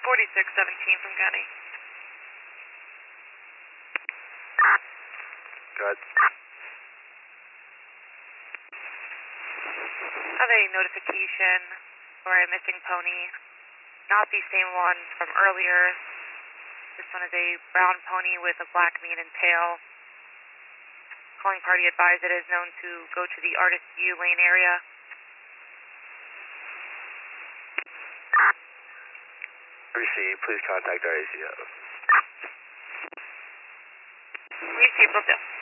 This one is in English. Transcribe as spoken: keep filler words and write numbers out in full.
forty-six seventeen from County. Good. Have a notification for a missing pony. Not the same one from earlier. This one is a brown pony with a black mane and tail. Calling party advised it is known to go to the Artist View Lane area. Received. Please contact our A C O. Received. Will do.